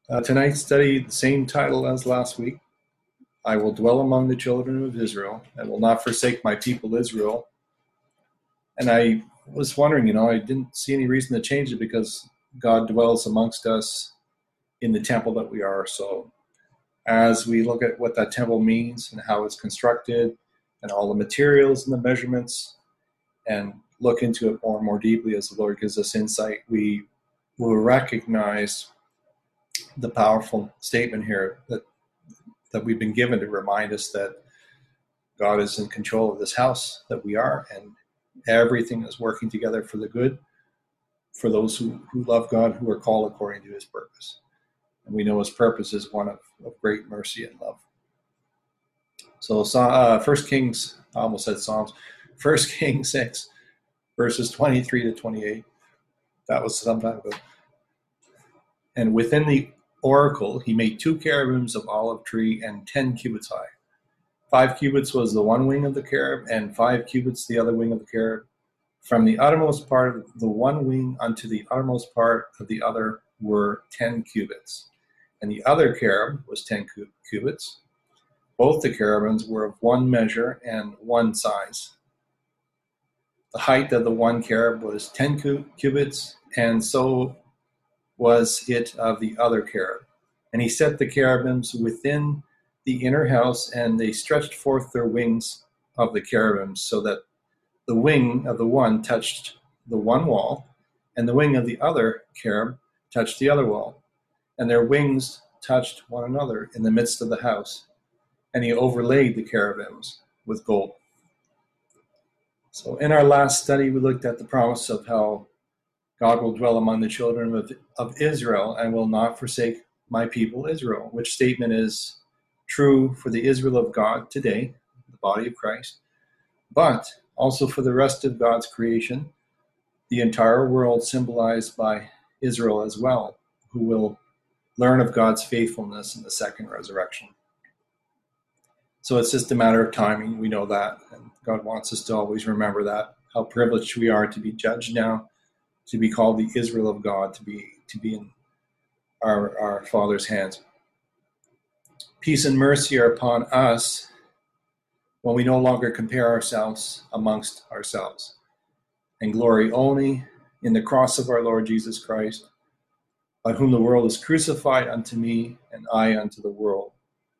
Tonight study the same title as last week. I will dwell among the children of Israel. I will not forsake my people Israel. And I was wondering, I didn't see any reason to change it because God dwells amongst us in the temple that we are. So as we look at what that temple means and how it's constructed and all the materials and the measurements and look into it more and more deeply as the Lord gives us insight, we will recognize the powerful statement here that we've been given to remind us that God is in control of this house that we are, and everything is working together for the good for those who love God, who are called according to his purpose. And we know his purpose is one of great mercy and love. So 1 Kings, I almost said Psalms, 1 Kings 6, verses 23 to 28. That was some time ago. And within the oracle, he made 2 cherubims of olive tree and 10 cubits high. 5 cubits was the one wing of the cherub, and 5 cubits the other wing of the cherub. From the uttermost part of the one wing unto the uttermost part of the other were 10 cubits. And the other cherub was 10 cubits. Both the cherubims were of one measure and one size. The height of the one cherub was 10 cubits, and so was it of the other cherub. And he set the cherubims within the inner house, and they stretched forth their wings of the cherubims, so that the wing of the one touched the one wall, and the wing of the other cherub touched the other wall, and their wings touched one another in the midst of the house. And he overlaid the cherubims with gold. So in our last study, we looked at the promise of how God will dwell among the children of Israel and will not forsake my people Israel, which statement is true for the Israel of God today, the body of Christ, but also for the rest of God's creation, the entire world symbolized by Israel as well, who will learn of God's faithfulness in the second resurrection. So it's just a matter of timing. We know that, and God wants us to always remember that, how privileged we are to be judged now, to be called the Israel of God, to be in our Father's hands. Peace and mercy are upon us when we no longer compare ourselves amongst ourselves, and glory only in the cross of our Lord Jesus Christ, by whom the world is crucified unto me, and I unto the world.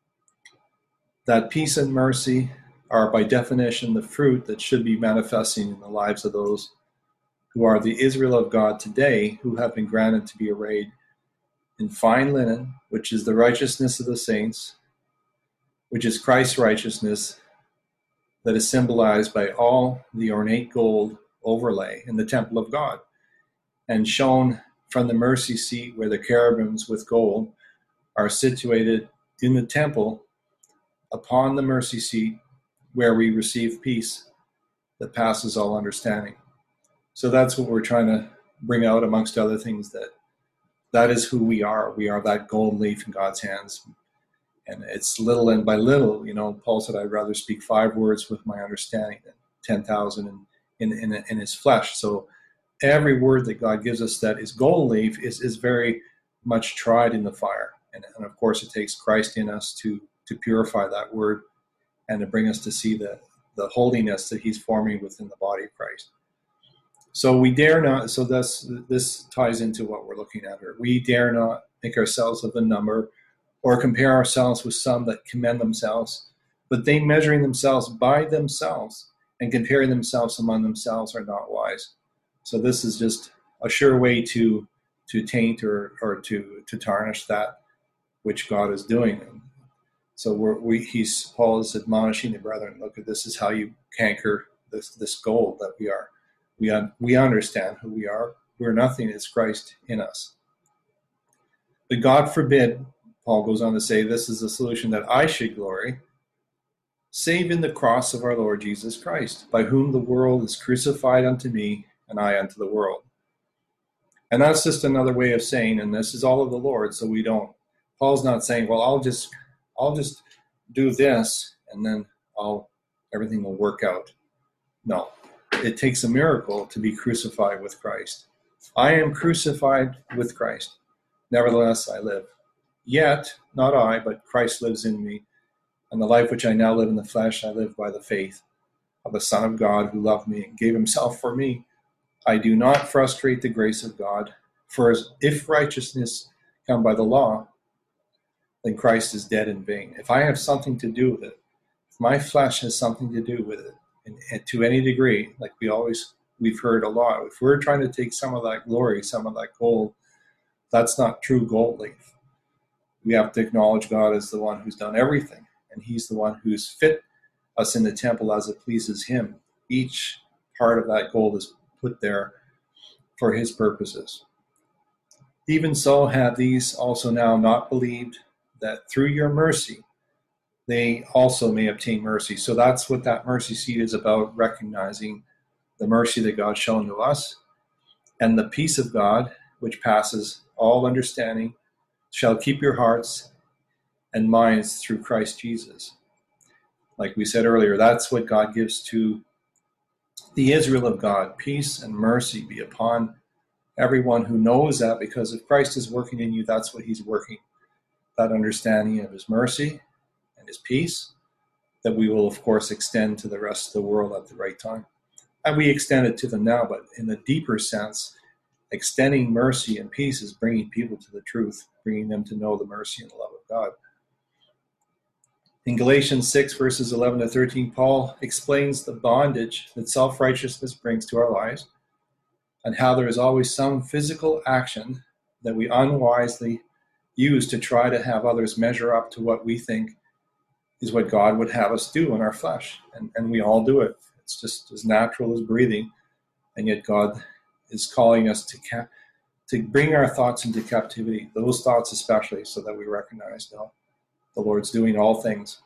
That peace and mercy are by definition the fruit that should be manifesting in the lives of those who are the Israel of God today, who have been granted to be arrayed in fine linen, which is the righteousness of the saints, which is Christ's righteousness, that is symbolized by all the ornate gold overlay in the temple of God, and shown from the mercy seat where the cherubims with gold are situated in the temple upon the mercy seat where we receive peace that passes all understanding. So that's what we're trying to bring out, amongst other things, that is who we are. We are that gold leaf in God's hands. And it's little and by little, Paul said, I'd rather speak 5 words with my understanding than 10,000 in his flesh. So every word that God gives us that is gold leaf is very much tried in the fire. And of course, it takes Christ in us to purify that word and to bring us to see the holiness that he's forming within the body of Christ. So we dare not, so this ties into what we're looking at here. We dare not make ourselves of the number or compare ourselves with some that commend themselves, but they measuring themselves by themselves and comparing themselves among themselves are not wise. So this is just a sure way to taint or to tarnish that which God is doing. So Paul is admonishing the brethren, look, this is how you canker this gold that we are. We understand who we are. We're nothing. It's Christ in us. But God forbid, Paul goes on to say, this is the solution, that I should glory, save in the cross of our Lord Jesus Christ, by whom the world is crucified unto me, and I unto the world. And that's just another way of saying, and this is all of the Lord, so we don't. Paul's not saying, well, I'll just do this, and then everything will work out. No. It takes a miracle to be crucified with Christ. I am crucified with Christ. Nevertheless, I live. Yet, not I, but Christ lives in me. And the life which I now live in the flesh, I live by the faith of the Son of God who loved me and gave himself for me. I do not frustrate the grace of God, for if righteousness come by the law, then Christ is dead in vain. If I have something to do with it, if my flesh has something to do with it, and to any degree, like we've heard a lot, if we're trying to take some of that glory, some of that gold, that's not true gold leaf. We have to acknowledge God as the one who's done everything, and he's the one who's fit us in the temple as it pleases him. Each part of that gold is put there for his purposes. Even so have these also now not believed, that through your mercy they also may obtain mercy. So that's what that mercy seat is about, recognizing the mercy that God's shown to us, and the peace of God, which passes all understanding, shall keep your hearts and minds through Christ Jesus. Like we said earlier, that's what God gives to the Israel of God. Peace and mercy be upon everyone who knows that, because if Christ is working in you, that's what he's working. That understanding of his mercy and his peace that we will, of course, extend to the rest of the world at the right time. And we extend it to them now, but in the deeper sense, extending mercy and peace is bringing people to the truth, bringing them to know the mercy and the love of God. In Galatians 6, verses 11 to 13, Paul explains the bondage that self-righteousness brings to our lives, and how there is always some physical action that we unwisely use to try to have others measure up to what we think is what God would have us do in our flesh. And we all do it. It's just as natural as breathing. And yet God is calling us to bring our thoughts into captivity, those thoughts especially, so that we recognize, no, the Lord's doing all things.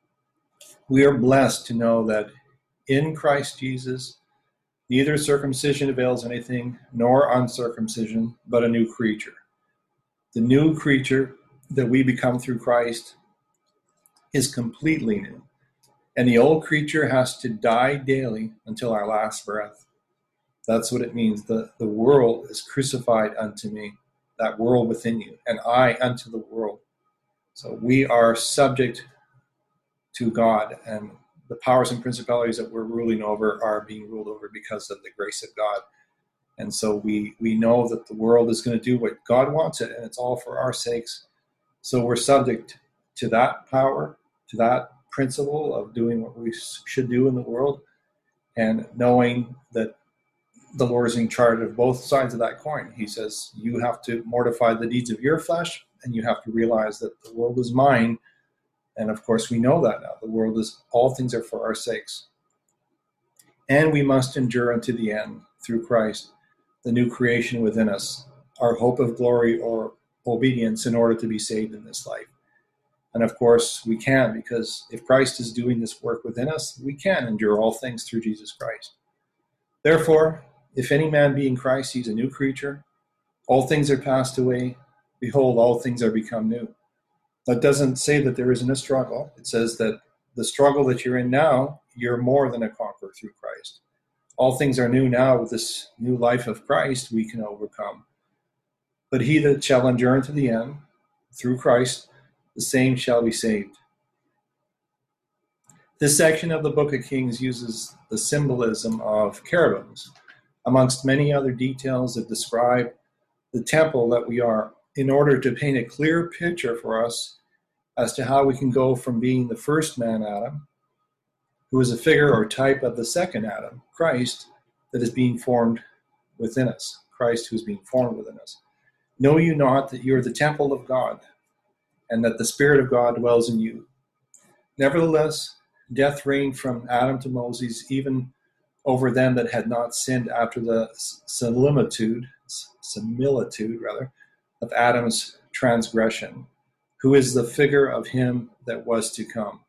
We are blessed to know that in Christ Jesus, neither circumcision avails anything, nor uncircumcision, but a new creature. The new creature that we become through Christ is completely new. And the old creature has to die daily until our last breath. That's what it means. The world is crucified unto me, that world within you, and I unto the world. So we are subject to God, and the powers and principalities that we're ruling over are being ruled over because of the grace of God. And so we know that the world is going to do what God wants it, and it's all for our sakes. So we're subject to that power, to that principle of doing what we should do in the world, and knowing that the Lord is in charge of both sides of that coin. He says, you have to mortify the deeds of your flesh, and you have to realize that the world is mine. And of course, we know that now. The world is, all things are for our sakes. And we must endure unto the end through Christ, the new creation within us, our hope of glory or obedience in order to be saved in this life. And of course, we can, because if Christ is doing this work within us, we can endure all things through Jesus Christ. Therefore, if any man be in Christ, he's a new creature. All things are passed away. Behold, all things are become new. That doesn't say that there isn't a struggle. It says that the struggle that you're in now, you're more than a conqueror through Christ. All things are new now. With this new life of Christ, we can overcome. But he that shall endure unto the end, through Christ, the same shall be saved. This section of the Book of Kings uses the symbolism of cherubims, amongst many other details that describe the temple that we are, in order to paint a clear picture for us as to how we can go from being the first man, Adam, who is a figure or type of the second Adam, Christ, that is being formed within us, Christ who is being formed within us. Know you not that you are the temple of God, and that the Spirit of God dwells in you? Nevertheless, death reigned from Adam to Moses, even over them that had not sinned, after the similitude of Adam's transgression, who is the figure of him that was to come.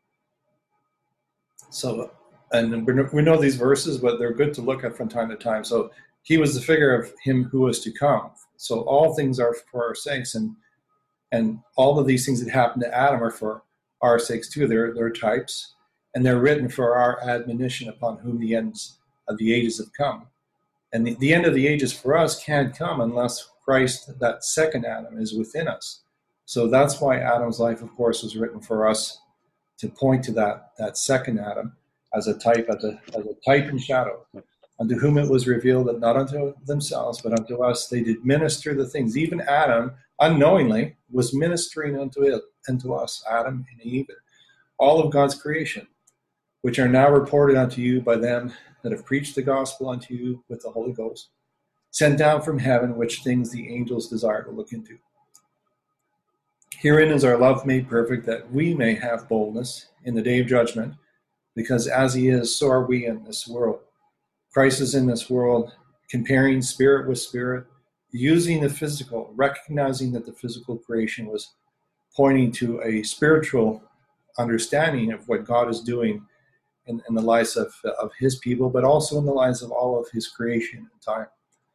So, and we know these verses, but they're good to look at from time to time. So he was the figure of him who was to come. So all things are for our sakes, and all of these things that happened to Adam are for our sakes too. They're types, and they're written for our admonition, upon whom the ends of the ages have come. And the end of the ages for us can't come unless Christ, that second Adam, is within us. So that's why Adam's life, of course, was written for us to point to that second Adam as a type, as a type and shadow, unto whom it was revealed that not unto themselves, but unto us they did minister the things. Even Adam, unknowingly, was ministering unto us, Adam and Eve, all of God's creation, which are now reported unto you by them that have preached the gospel unto you with the Holy Ghost, sent down from heaven, which things the angels desire to look into. Herein is our love made perfect, that we may have boldness in the day of judgment, because as he is, so are we in this world. Christ is in this world, comparing spirit with spirit, using the physical, recognizing that the physical creation was pointing to a spiritual understanding of what God is doing in the lives of his people, but also in the lives of all of his creation and time.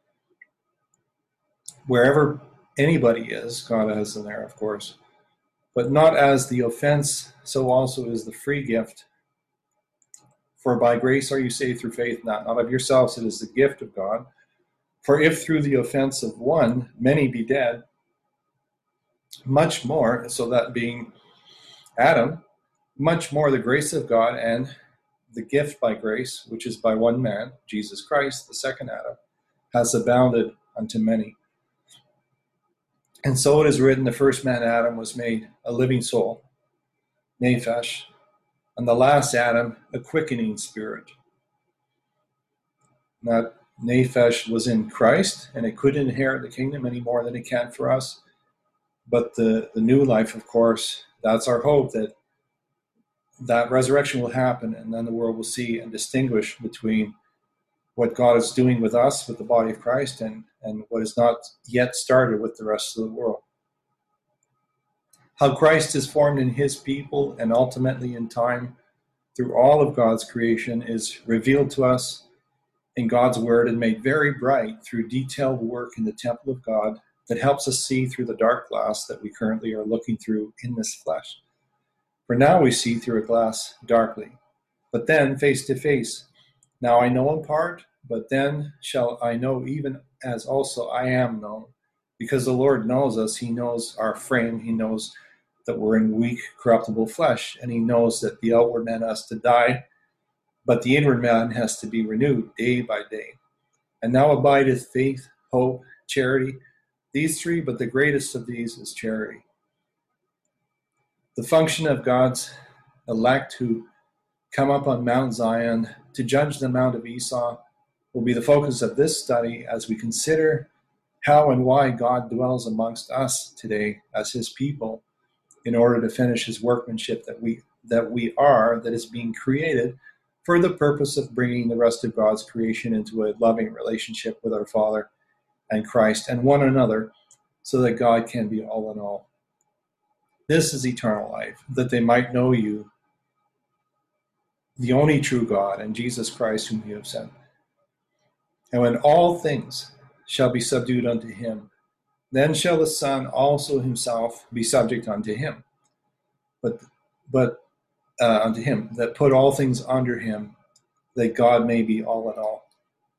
Wherever anybody is, God is in there, of course, but not as the offense, so also is the free gift. For by grace are you saved through faith, not of yourselves, it is the gift of God. For if through the offense of one many be dead, much more, so that being Adam, much more the grace of God and the gift by grace, which is by one man, Jesus Christ, the second Adam, has abounded unto many. And so it is written, the first man, Adam, was made a living soul, nephesh, and the last Adam, a quickening spirit. That nephesh was in Christ, and it couldn't inherit the kingdom any more than it can for us. But the new life, of course, that's our hope, that resurrection will happen, and then the world will see and distinguish between what God is doing with us, with the body of Christ, and what is not yet started with the rest of the world. How Christ is formed in his people and ultimately in time through all of God's creation is revealed to us in God's word and made very bright through detailed work in the temple of God that helps us see through the dark glass that we currently are looking through in this flesh. For now we see through a glass darkly, but then face to face. Now I know in part, but then shall I know even as also I am known. Because the Lord knows us, he knows our frame, he knows that we're in weak, corruptible flesh, and he knows that the outward man has to die, but the inward man has to be renewed day by day. And now abideth faith, hope, charity, these three, but the greatest of these is charity. The function of God's elect who come up on Mount Zion to judge the Mount of Esau will be the focus of this study as we consider how and why God dwells amongst us today as his people in order to finish his workmanship that is being created for the purpose of bringing the rest of God's creation into a loving relationship with our Father and Christ and one another, so that God can be all in all. This is eternal life, that they might know you, the only true God, and Jesus Christ whom you have sent. And when all things shall be subdued unto him, then shall the Son also himself be subject unto him. But unto him that put all things under him, that God may be all in all.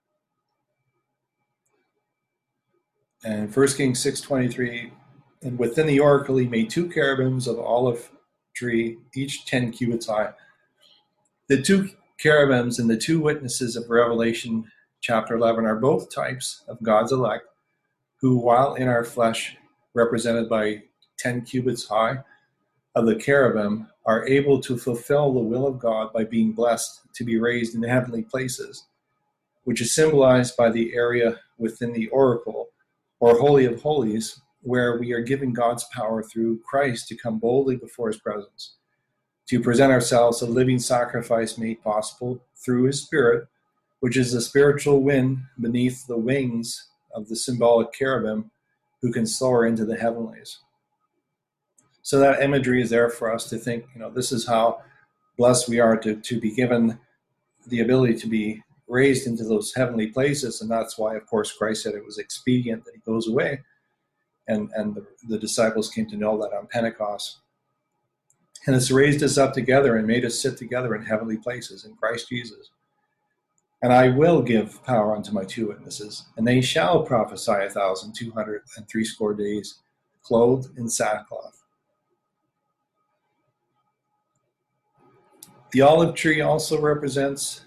And 1 Kings 6:23, and within the oracle he made 2 cherubims of olive tree, each 10 cubits high. The 2 cherubims and the 2 witnesses of Revelation chapter 11 are both types of God's elect, who, while in our flesh, represented by 10 cubits high of the cherubim, are able to fulfill the will of God by being blessed to be raised in the heavenly places, which is symbolized by the area within the oracle, or Holy of Holies, where we are given God's power through Christ to come boldly before his presence, to present ourselves a living sacrifice made possible through his Spirit, which is the spiritual wind beneath the wings of the symbolic cherubim who can soar into the heavenlies. So that imagery is there for us to think, this is how blessed we are to be given the ability to be raised into those heavenly places. And that's why, of course, Christ said it was expedient that he goes away. And the disciples came to know that on Pentecost. And it's raised us up together and made us sit together in heavenly places in Christ Jesus. And I will give power unto my 2 witnesses, and they shall prophesy 1,260 days. clothed in sackcloth. The olive tree also represents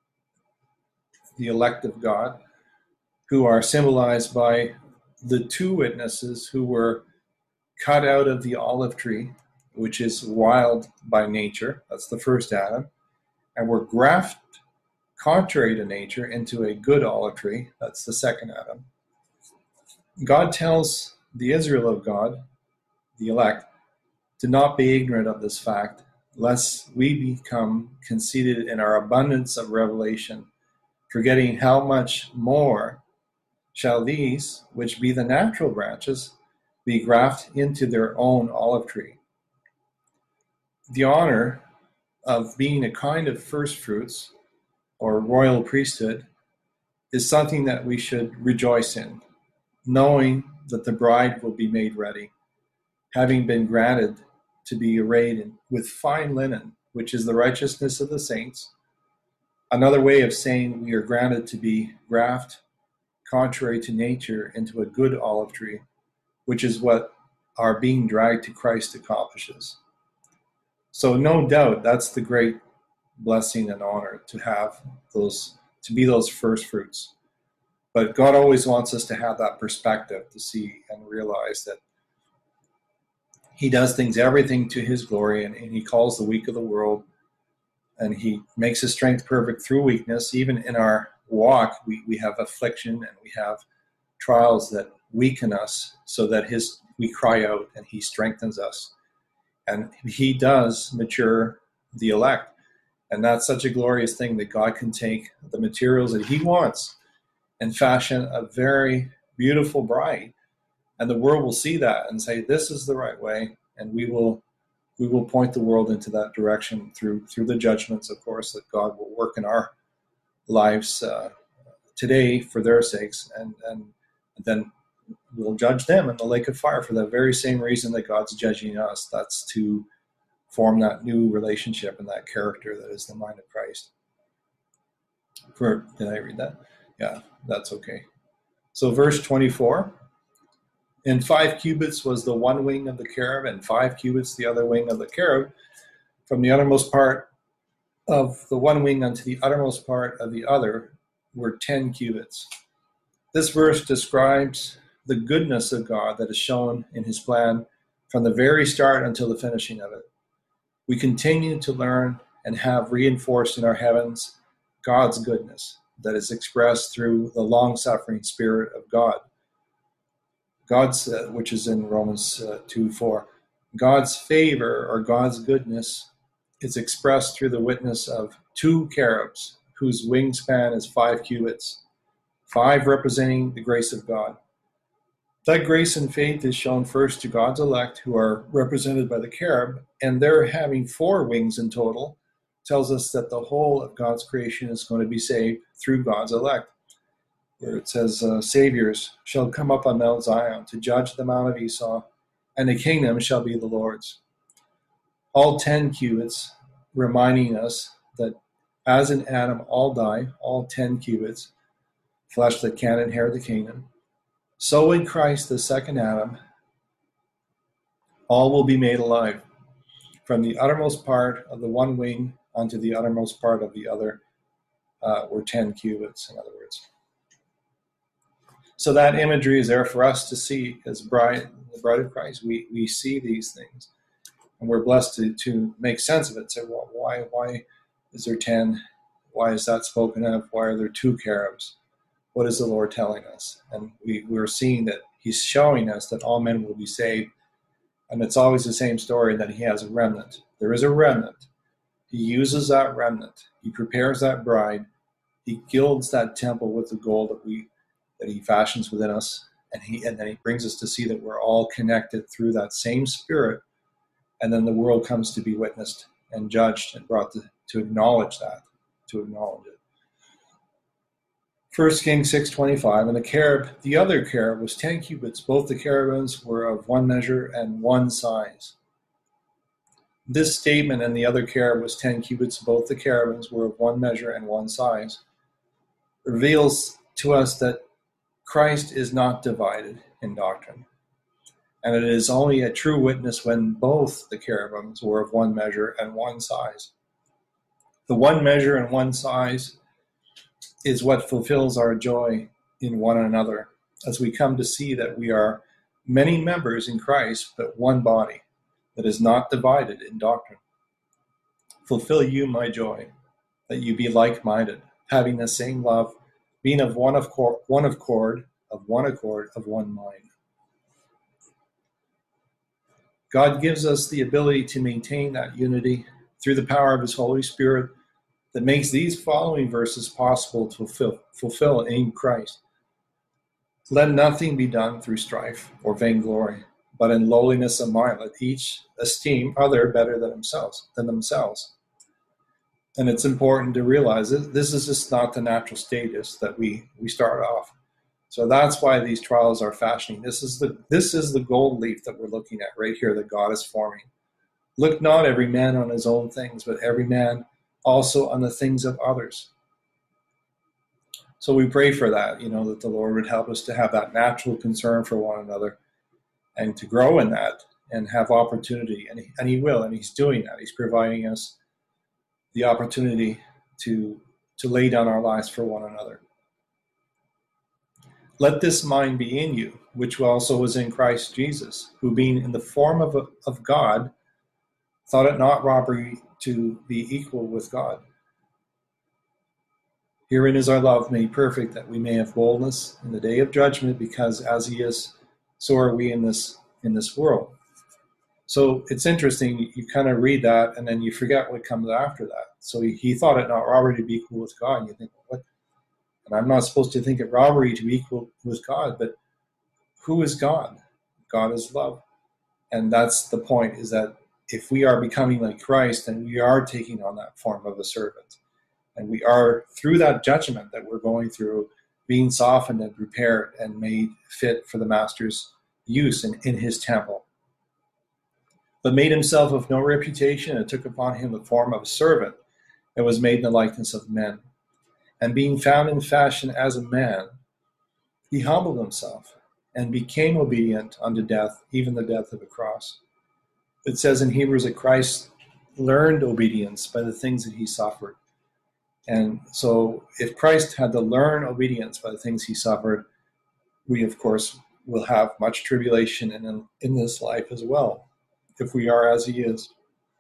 the elect of God, who are symbolized by the two witnesses who were cut out of the olive tree, which is wild by nature. That's the first Adam. And were grafted, contrary to nature, into a good olive tree. That's the second Adam. God tells the Israel of God, the elect, to not be ignorant of this fact, lest we become conceited in our abundance of revelation, forgetting how much more shall these, which be the natural branches, be grafted into their own olive tree. The honor of being a kind of first fruits or royal priesthood is something that we should rejoice in, knowing that the bride will be made ready, having been granted to be arrayed with fine linen, which is the righteousness of the saints. Another way of saying we are granted to be grafted, contrary to nature, into a good olive tree, which is what our being dragged to Christ accomplishes. So no doubt that's the great blessing and honor to have those, to be those first fruits. But God always wants us to have that perspective, to see and realize that he does things, everything to his glory, and he calls the weak of the world, and he makes his strength perfect through weakness. Even in our walk, we have affliction and we have trials that weaken us so that we cry out and he strengthens us. And he does mature the elect. And that's such a glorious thing, that God can take the materials that he wants and fashion a very beautiful bride. And the world will see that and say, this is the right way. And we will point the world into that direction through the judgments, of course, that God will work in our lives today for their sakes. And then we'll judge them in the lake of fire for that very same reason that God's judging us. That's to form that new relationship and that character that is the mind of Christ. Did I read that? Yeah, that's okay. So verse 24. And 5 cubits was the one wing of the cherub, and 5 cubits the other wing of the cherub. From the uttermost part of the one wing unto the uttermost part of the other were 10 cubits. This verse describes the goodness of God that is shown in his plan from the very start until the finishing of it. We continue to learn and have reinforced in our heavens God's goodness that is expressed through the long-suffering Spirit of God. God's, which is in Romans 2:4. God's favor or God's goodness is expressed through the witness of 2 cherubs whose wingspan is 5 cubits, 5 representing the grace of God. That grace and faith is shown first to God's elect, who are represented by the cherub, and they're having 4 wings in total, tells us that the whole of God's creation is going to be saved through God's elect. Where it says, Saviors shall come up on Mount Zion to judge the mount of Esau, and the kingdom shall be the Lord's. All 10 cubits, reminding us that as in Adam all die, all 10 cubits, flesh that can't inherit the kingdom. So in Christ, the second Adam, all will be made alive. From the uttermost part of the one wing unto the uttermost part of the other were 10 cubits, in other words. So that imagery is there for us to see as the bride of Christ. We see these things, and we're blessed to make sense of it. Say, well, why is there 10? Why is that spoken of? Why are there 2 cherubs? What is the Lord telling us? And we're seeing that he's showing us that all men will be saved. And it's always the same story, that he has a remnant. There is a remnant. He uses that remnant. He prepares that bride. He gilds that temple with the gold that he fashions within us, and then he brings us to see that we're all connected through that same Spirit, and then the world comes to be witnessed and judged and brought to acknowledge that, to acknowledge it. 1 Kings 6:25, and the other cherub was 10 cubits. Both the cherubims were of one measure and one size. This statement, and the other cherub was 10 cubits, both the cherubims were of one measure and one size, reveals to us that Christ is not divided in doctrine. And it is only a true witness when both the cherubims were of one measure and one size. The one measure and one size is what fulfills our joy in one another, as we come to see that we are many members in Christ, but one body that is not divided in doctrine. Fulfill you my joy, that you be like-minded, having the same love, being of one accord, of one mind. God gives us the ability to maintain that unity through the power of his Holy Spirit that makes these following verses possible to fulfill in Christ. Let nothing be done through strife or vainglory, but in lowliness of mind, let each esteem other better than themselves. And it's important to realize that this is just not the natural status that we start off. So that's why these trials are fashioning. This is the gold leaf that we're looking at right here that God is forming. Look not every man on his own things, but every man also on the things of others. So we pray for that, that the Lord would help us to have that natural concern for one another and to grow in that and have opportunity. And he will, and he's doing that. He's providing us the opportunity to lay down our lives for one another. Let this mind be in you, which also was in Christ Jesus, who being in the form of God, thought it not robbery to be equal with God. Herein is our love made perfect, that we may have boldness in the day of judgment, because as he is, so are we in this world. So it's interesting, you kind of read that, and then you forget what comes after that. So he thought it not robbery to be equal with God, and you think, what? And I'm not supposed to think it robbery to be equal with God, but who is God? God is love. And that's the point, is that if we are becoming like Christ, then we are taking on that form of a servant. And we are, through that judgment that we're going through, being softened and prepared and made fit for the Master's use in his temple. But made himself of no reputation, and took upon him the form of a servant, and was made in the likeness of men. And being found in fashion as a man, he humbled himself and became obedient unto death, even the death of a cross. It says in Hebrews that Christ learned obedience by the things that he suffered. And so if Christ had to learn obedience by the things he suffered, we, of course, will have much tribulation in this life as well, if we are as he is.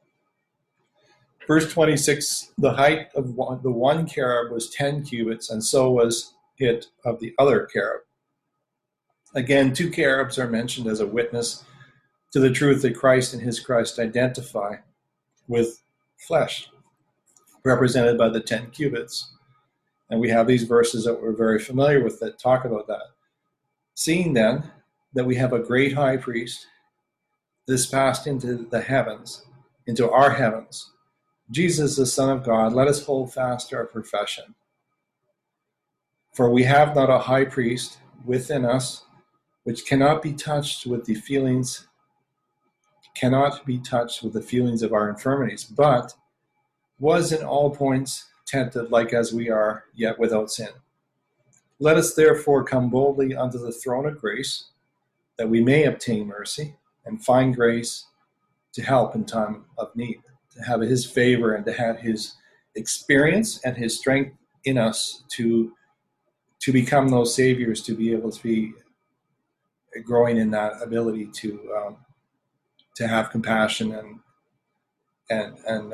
Verse 26, the height of the one cherub was 10 cubits, and so was it of the other cherub. Again, 2 cherubs are mentioned as a witness to the truth that Christ and his Christ identify with flesh, represented by the 10 cubits. And we have these verses that we're very familiar with that talk about that. Seeing then that we have a great high priest, this passed into the heavens, into our heavens, Jesus, the Son of God, let us hold fast our profession. For we have not a high priest within us, which cannot be touched with the feelings of our infirmities, but was in all points tempted like as we are, yet without sin. Let us therefore come boldly unto the throne of grace, that we may obtain mercy and find grace to help in time of need, to have his favor and to have his experience and his strength in us to become those saviors, to be able to be growing in that ability to have compassion and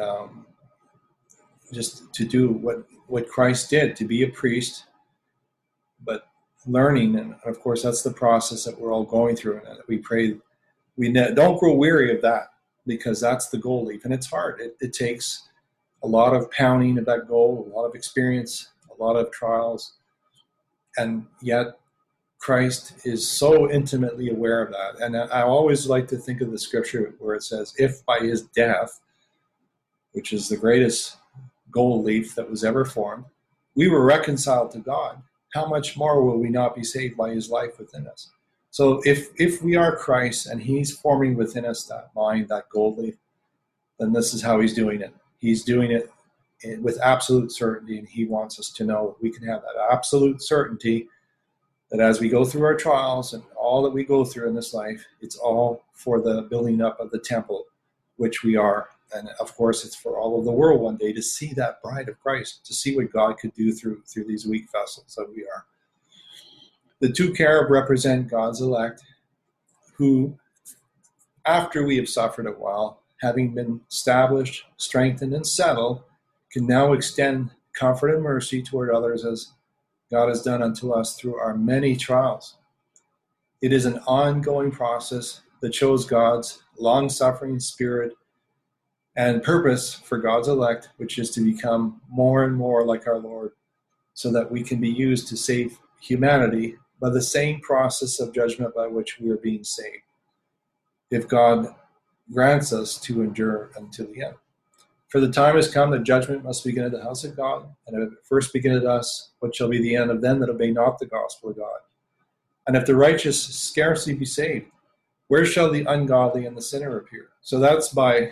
just to do what Christ did, to be a priest, but learning. And of course, that's the process that we're all going through, and we pray we don't grow weary of that, because that's the goal leaf, and it's hard. It takes a lot of pounding of that goal, a lot of experience, a lot of trials, and yet Christ is so intimately aware of that. And I always like to think of the scripture where it says, if by his death, which is the greatest gold leaf that was ever formed, we were reconciled to God, how much more will we not be saved by his life within us? So if we are Christ and he's forming within us that mind, that gold leaf, then this is how he's doing it. He's doing it with absolute certainty, and he wants us to know we can have that absolute certainty That as we go through our trials and all that we go through in this life, it's all for the building up of the temple, which we are. And of course, it's for all of the world one day to see that bride of Christ, to see what God could do through these weak vessels that we are. The two cherub represent God's elect, who, after we have suffered a while, having been established, strengthened, and settled, can now extend comfort and mercy toward others as God has done unto us through our many trials. It is an ongoing process that shows God's long-suffering spirit and purpose for God's elect, which is to become more and more like our Lord, so that we can be used to save humanity by the same process of judgment by which we are being saved, if God grants us to endure until the end. For the time has come that judgment must begin at the house of God, and if it first begin at us, what shall be the end of them that obey not the gospel of God? And if the righteous scarcely be saved, where shall the ungodly and the sinner appear? So that's by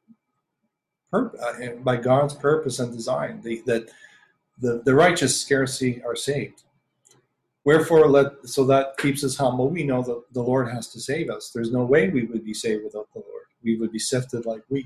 God's purpose and design, that the righteous scarcely are saved. Wherefore, so that keeps us humble. We know that the Lord has to save us. There's no way we would be saved without the Lord. We would be sifted like wheat.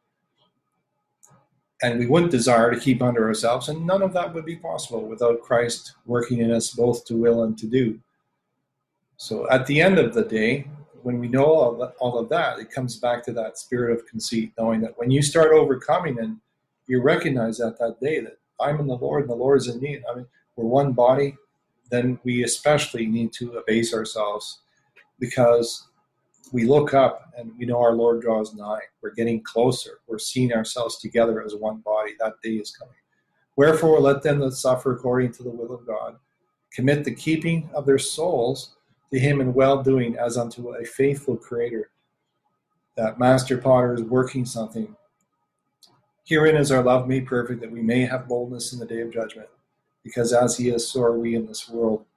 And we wouldn't desire to keep under ourselves, and none of that would be possible without Christ working in us both to will and to do. So at the end of the day, when we know all of that, it comes back to that spirit of conceit, knowing that when you start overcoming and you recognize that day that I'm in the Lord and the Lord is in me, I mean, we're one body, then we especially need to abase ourselves, because we look up and we know our Lord draws nigh. We're getting closer. We're seeing ourselves together as one body. That day is coming. Wherefore, let them that suffer according to the will of God commit the keeping of their souls to him in well-doing as unto a faithful creator. That master potter is working something. Herein is our love made perfect, that we may have boldness in the day of judgment, because as he is, so are we in this world.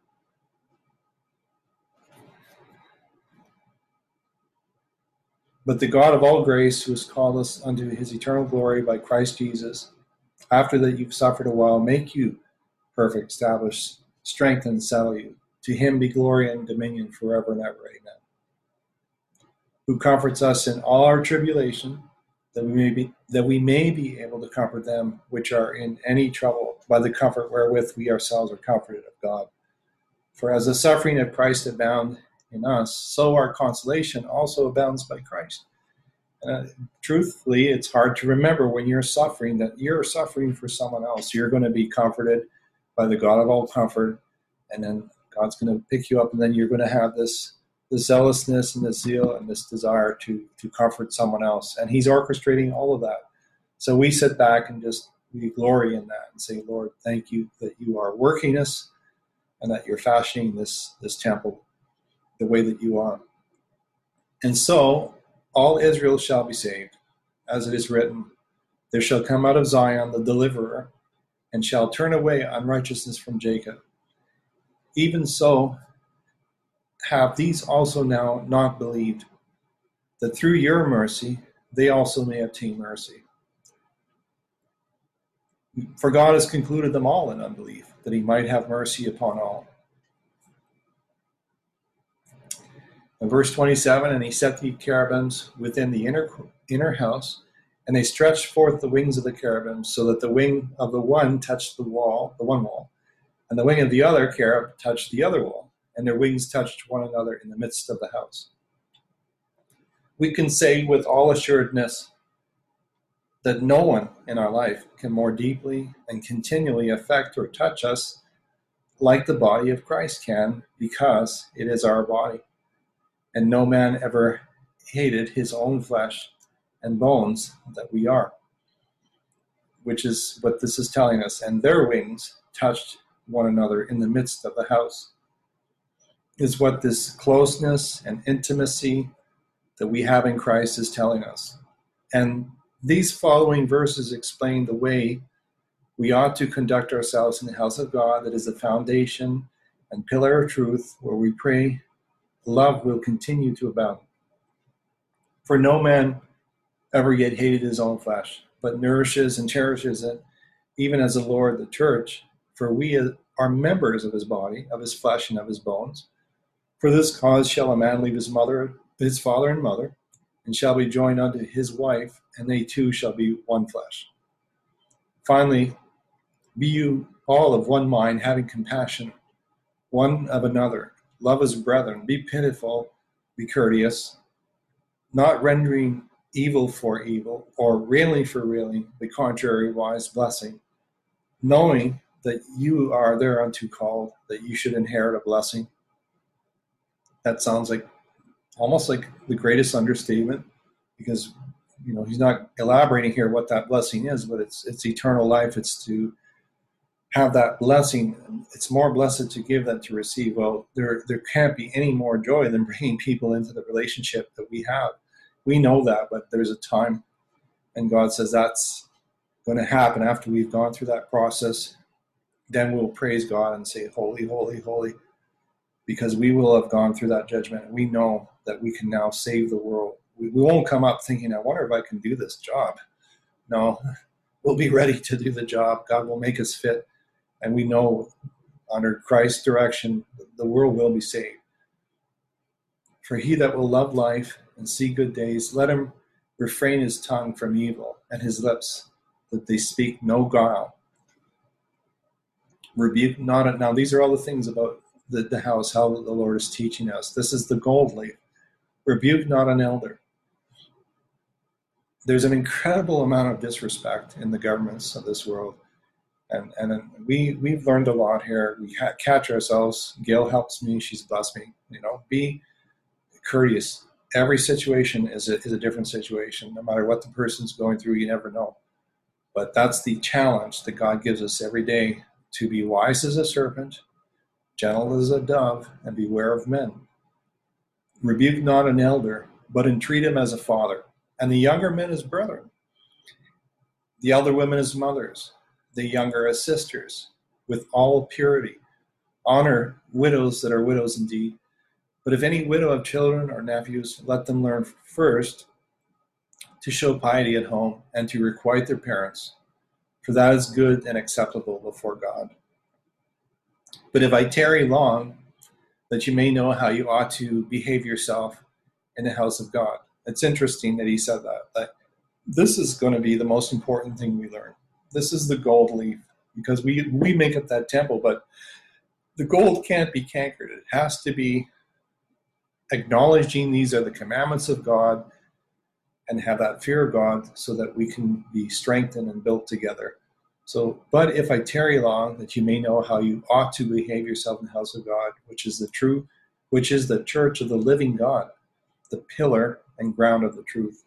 But the God of all grace, who has called us unto his eternal glory by Christ Jesus, after that you've suffered a while, make you perfect, establish, strengthen, settle you. To him be glory and dominion forever and ever. Amen. Who comforts us in all our tribulation, that we may be able to comfort them which are in any trouble by the comfort wherewith we ourselves are comforted of God. For as the suffering of Christ abound in us, so our consolation also abounds by Christ. Truthfully, it's hard to remember when you're suffering that you're suffering for someone else. You're going to be comforted by the God of all comfort, and then God's going to pick you up, and then you're going to have this zealousness and this zeal and this desire to comfort someone else. And he's orchestrating all of that. So we sit back and we glory in that and say, Lord, thank you that you are working us and that you're fashioning this temple the way that you are. And so all Israel shall be saved, as it is written, there shall come out of Zion the deliverer, and shall turn away unrighteousness from Jacob. Even so have these also now not believed, that through your mercy they also may obtain mercy. For God has concluded them all in unbelief, that he might have mercy upon all. In verse 27, and he set the cherubims within the inner house, and they stretched forth the wings of the cherubims, so that the wing of the one touched the one wall, and the wing of the other cherub touched the other wall, and their wings touched one another in the midst of the house. We can say with all assuredness that no one in our life can more deeply and continually affect or touch us like the body of Christ can, because it is our body. And no man ever hated his own flesh and bones that we are, which is what this is telling us. And their wings touched one another in the midst of the house, is what this closeness and intimacy that we have in Christ is telling us. And these following verses explain the way we ought to conduct ourselves in the house of God, that is the foundation and pillar of truth, where we pray love will continue to abound. For no man ever yet hated his own flesh, but nourishes and cherishes it, even as the Lord the church. For we are members of his body, of his flesh, and of his bones. For this cause shall a man leave his father and mother, and shall be joined unto his wife, and they two shall be one flesh. Finally, be you all of one mind, having compassion one of another. Love as brethren. Be pitiful, be courteous, not rendering evil for evil, or railing for railing, the contrariwise blessing, knowing that you are thereunto called, that you should inherit a blessing. That sounds like almost like the greatest understatement, because he's not elaborating here what that blessing is, but it's eternal life. It's to have that blessing. It's more blessed to give than to receive. Well, there can't be any more joy than bringing people into the relationship that we have. We know that, but there's a time, and God says that's going to happen after we've gone through that process. Then we'll praise God and say, holy, holy, holy, because we will have gone through that judgment. And we know that we can now save the world. We won't come up thinking, I wonder if I can do this job. No, we'll be ready to do the job. God will make us fit. And we know under Christ's direction, the world will be saved. For he that will love life and see good days, let him refrain his tongue from evil, and his lips, that they speak no guile. Rebuke not. Now, these are all the things about the house, how the Lord is teaching us. This is the gold leaf. Rebuke not an elder. There's an incredible amount of disrespect in the governments of this world. And we've learned a lot here. We catch ourselves. Gail helps me. She's blessed me. Be courteous. Every situation is a different situation. No matter what the person's going through, you never know. But that's the challenge that God gives us every day, to be wise as a serpent, gentle as a dove, and beware of men. Rebuke not an elder, but entreat him as a father, and the younger men as brethren, the elder women as mothers, the younger as sisters, with all purity. Honor widows that are widows indeed. But if any widow have children or nephews, let them learn first to show piety at home and to requite their parents, for that is good and acceptable before God. But if I tarry long, that you may know how you ought to behave yourself in the house of God. It's interesting that he said that this is going to be the most important thing we learn. This is the gold leaf, because we make up that temple, but the gold can't be cankered. It has to be acknowledging these are the commandments of God and have that fear of God so that we can be strengthened and built together. So, but if I tarry long, that you may know how you ought to behave yourself in the house of God, which is the church of the living God, the pillar and ground of the truth.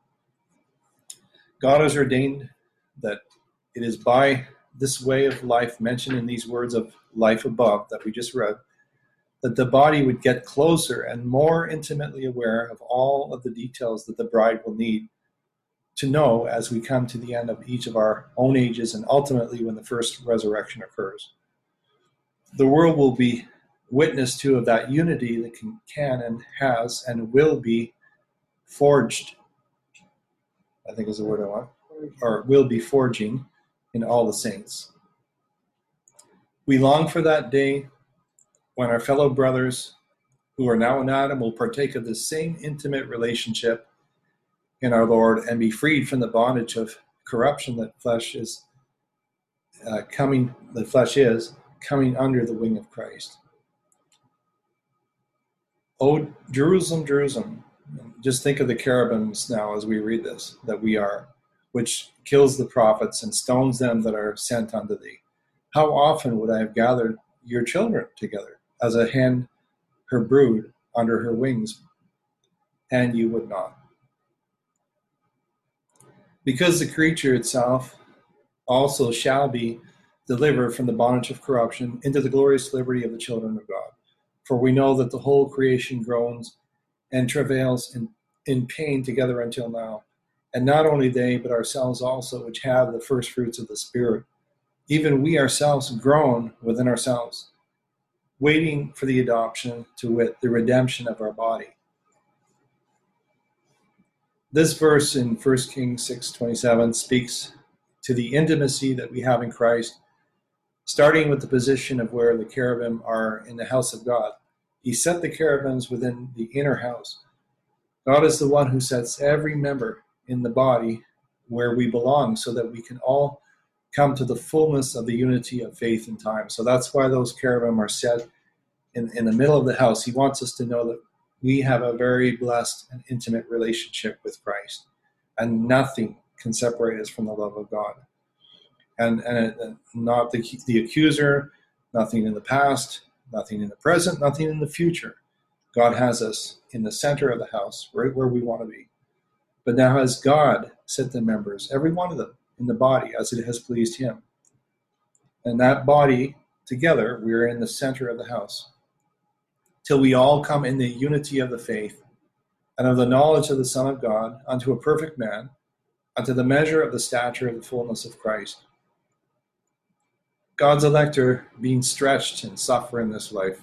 God has ordained that it is by this way of life mentioned in these words of life above that we just read, that the body would get closer and more intimately aware of all of the details that the bride will need to know as we come to the end of each of our own ages and ultimately when the first resurrection occurs. The world will be witness to of that unity that can and has and will be forged, I think is the word I want, or will be forging in all the saints. We long for that day when our fellow brothers who are now in Adam will partake of the same intimate relationship in our Lord and be freed from the bondage of corruption that flesh is coming under the wing of Christ. Oh, Jerusalem, Jerusalem. Just think of the cherubims now as we read this, that we are, which kills the prophets and stones them that are sent unto thee. How often would I have gathered your children together, as a hen her brood under her wings, and you would not. Because the creature itself also shall be delivered from the bondage of corruption into the glorious liberty of the children of God. For we know that the whole creation groans and travails in pain together until now. And not only they, but ourselves also, which have the first fruits of the Spirit, even we ourselves groan within ourselves, waiting for the adoption, to wit, the redemption of our body. This verse in 1 Kings 6:27 speaks to the intimacy that we have in Christ, starting with the position of where the cherubim are in the house of God. He set the cherubims within the inner house. God is the one who sets every member in the body where we belong so that we can all come to the fullness of the unity of faith and time. So that's why those cherubim are set in the middle of the house. He wants us to know that we have a very blessed and intimate relationship with Christ, and nothing can separate us from the love of God. And not the accuser, nothing in the past, nothing in the present, nothing in the future. God has us in the center of the house, right where we want to be. But now has God set the members, every one of them, in the body as it has pleased him. And that body, together, we are in the center of the house, till we all come in the unity of the faith and of the knowledge of the Son of God, unto a perfect man, unto the measure of the stature of the fullness of Christ. God's elect are being stretched and suffer in this life.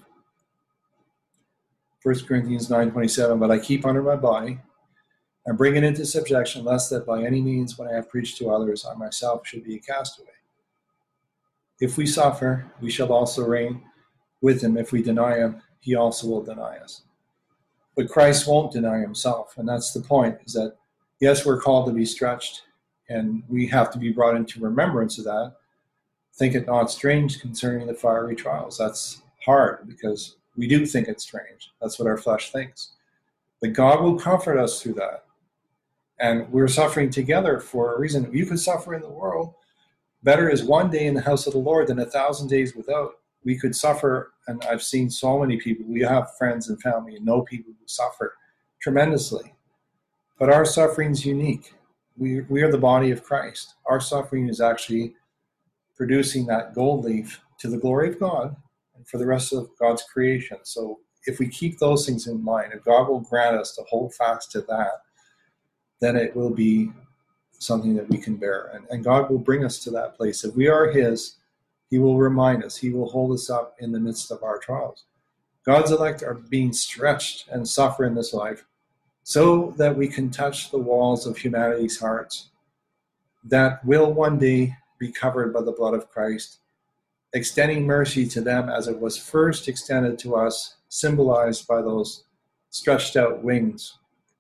1 Corinthians 9:27, but I keep under my body and bring it into subjection, lest that by any means when I have preached to others, I myself should be a castaway. If we suffer, we shall also reign with him. If we deny him, he also will deny us. But Christ won't deny himself, and that's the point, is that, yes, we're called to be stretched, and we have to be brought into remembrance of that. Think it not strange concerning the fiery trials. That's hard, because we do think it's strange. That's what our flesh thinks. But God will comfort us through that. And we're suffering together for a reason. You could suffer in the world. Better is one day in the house of the Lord than 1,000 days without. We could suffer, and I've seen so many people. We have friends and family and know people who suffer tremendously. But our suffering's unique. We are the body of Christ. Our suffering is actually producing that gold leaf to the glory of God and for the rest of God's creation. So if we keep those things in mind, if God will grant us to hold fast to that, then it will be something that we can bear. And God will bring us to that place. If we are his, he will remind us. He will hold us up in the midst of our trials. God's elect are being stretched and suffer in this life so that we can touch the walls of humanity's hearts that will one day be covered by the blood of Christ, extending mercy to them as it was first extended to us, symbolized by those stretched out wings.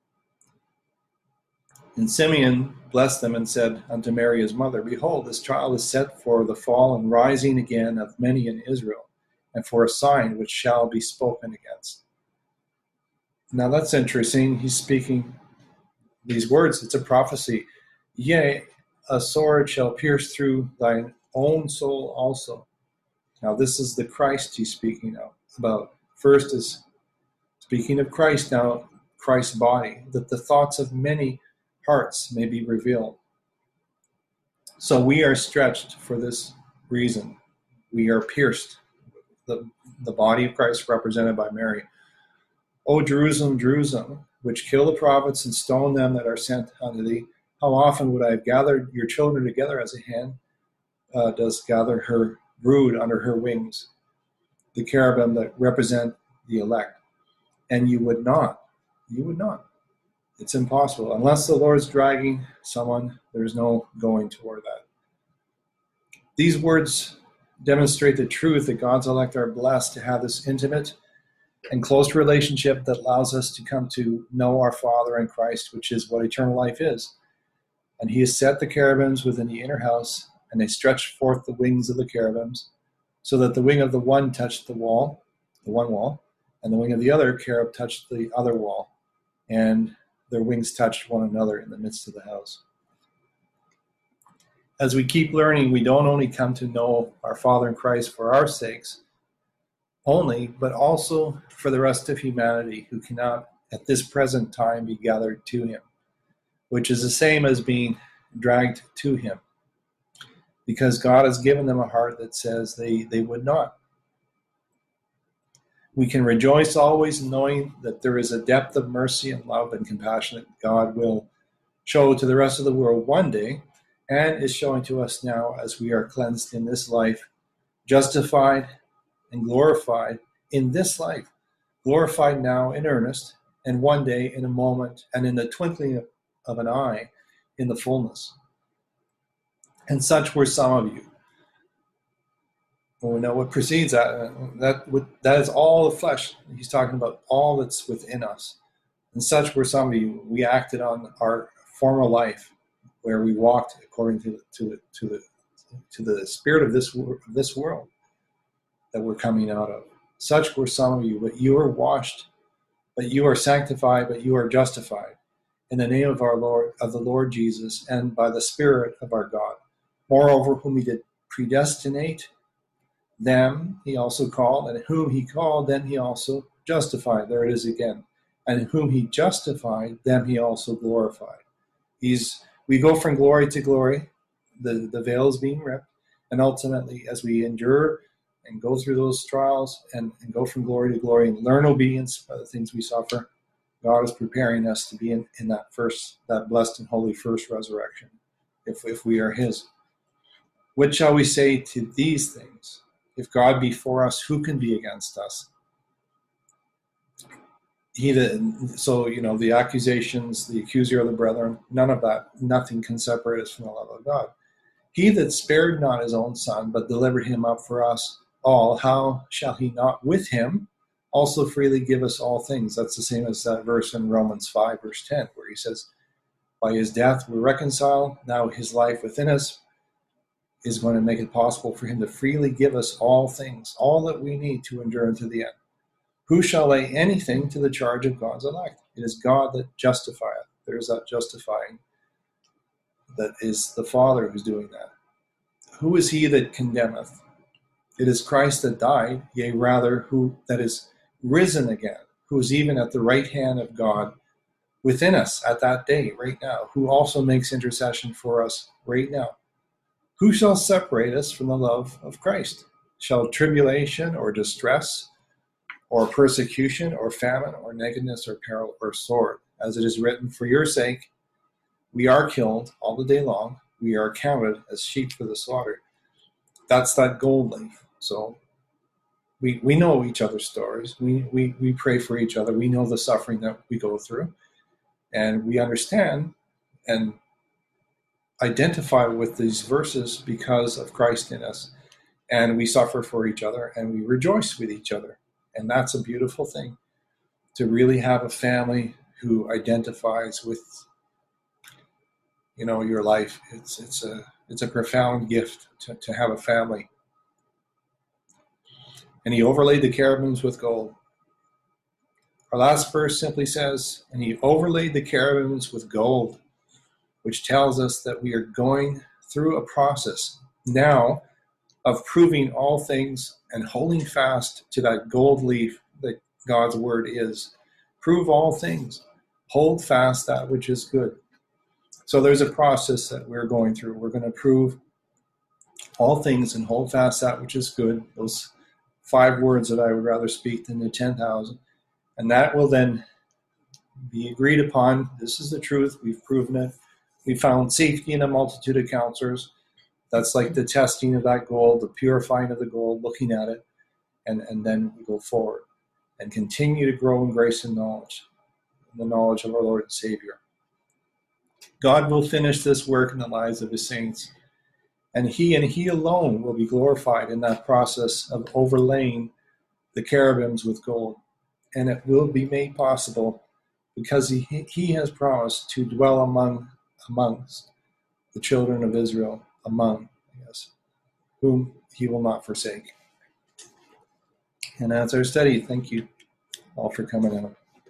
And Simeon blessed them and said unto Mary his mother, behold, this child is set for the fall and rising again of many in Israel, and for a sign which shall be spoken against. Now that's interesting. He's speaking these words. It's a prophecy. Yea, a sword shall pierce through thine own soul also. Now this is the Christ he's speaking about. First is speaking of Christ, now Christ's body, that the thoughts of many hearts may be revealed. So we are stretched for this reason. We are pierced. The body of Christ represented by Mary. O Jerusalem, Jerusalem, which kill the prophets and stone them that are sent unto thee, how often would I have gathered your children together as a hen does gather her brood under her wings, the cherubim that represent the elect. And you would not. You would not. It's impossible. Unless the Lord's dragging someone, there's no going toward that. These words demonstrate the truth that God's elect are blessed to have this intimate and close relationship that allows us to come to know our Father in Christ, which is what eternal life is. And he has set the cherubims within the inner house, and they stretched forth the wings of the cherubims, so that the wing of the one touched the one wall, and the wing of the other cherub touched the other wall, and their wings touched one another in the midst of the house. As we keep learning, we don't only come to know our Father in Christ for our sakes only, but also for the rest of humanity who cannot at this present time be gathered to him, which is the same as being dragged to him, because God has given them a heart that says they would not. We can rejoice always knowing that there is a depth of mercy and love and compassion that God will show to the rest of the world one day, and is showing to us now as we are cleansed in this life, justified and glorified in this life, glorified now in earnest, and one day in a moment and in the twinkling of an eye in the fullness. And such were some of you. we know what precedes that. That is all the flesh. He's talking about all that's within us. And such were some of you. We acted on our former life, where we walked according to the spirit of this world that we're coming out of. Such were some of you, but you are washed, but you are sanctified, but you are justified in the name of the Lord Jesus, and by the Spirit of our God. Moreover, whom he did predestinate, them he also called, and whom he called, them he also justified. There it is again. And whom he justified, them he also glorified. We go from glory to glory, the veil is being ripped, and ultimately, as we endure and go through those trials and go from glory to glory and learn obedience by the things we suffer, God is preparing us to be in that blessed and holy first resurrection, if we are his. What shall we say to these things? If God be for us, who can be against us? The accusations, the accuser of the brethren, none of that, nothing can separate us from the love of God. He that spared not his own son, but delivered him up for us all, how shall he not with him also freely give us all things? That's the same as that verse in Romans 5, verse 10, where he says, by his death we're reconciled. Now his life within us is going to make it possible for him to freely give us all things, all that we need to endure unto the end. Who shall lay anything to the charge of God's elect? It is God that justifieth. There's that justifying. That is the Father who's doing that. Who is he that condemneth? It is Christ that died, yea, rather, who that is risen again, who is even at the right hand of God within us at that day, right now, who also makes intercession for us right now. Who shall separate us from the love of Christ? Shall tribulation or distress or persecution or famine or nakedness or peril or sword? As it is written, for your sake we are killed all the day long. We are counted as sheep for the slaughter. That's that gold leaf. So we know each other's stories. We pray for each other. We know the suffering that we go through. And we understand and identify with these verses because of Christ in us. And we suffer for each other and we rejoice with each other. And that's a beautiful thing, to really have a family who identifies with, your life. It's a profound gift to have a family. And he overlaid the cherubims with gold. Our last verse simply says, and he overlaid the cherubims with gold, which tells us that we are going through a process now of proving all things and holding fast to that gold leaf that God's word is. Prove all things. Hold fast that which is good. So there's a process that we're going through. We're going to prove all things and hold fast that which is good. Those 5 words that I would rather speak than the 10,000. And that will then be agreed upon. This is the truth. We've proven it. We found safety in a multitude of counselors. That's like the testing of that gold, the purifying of the gold, looking at it, and then we go forward and continue to grow in grace and knowledge, in the knowledge of our Lord and Savior. God will finish this work in the lives of his saints, and he alone will be glorified in that process of overlaying the cherubims with gold. And it will be made possible because he has promised to dwell amongst the children of Israel, whom he will not forsake. And that's our study. Thank you all for coming out.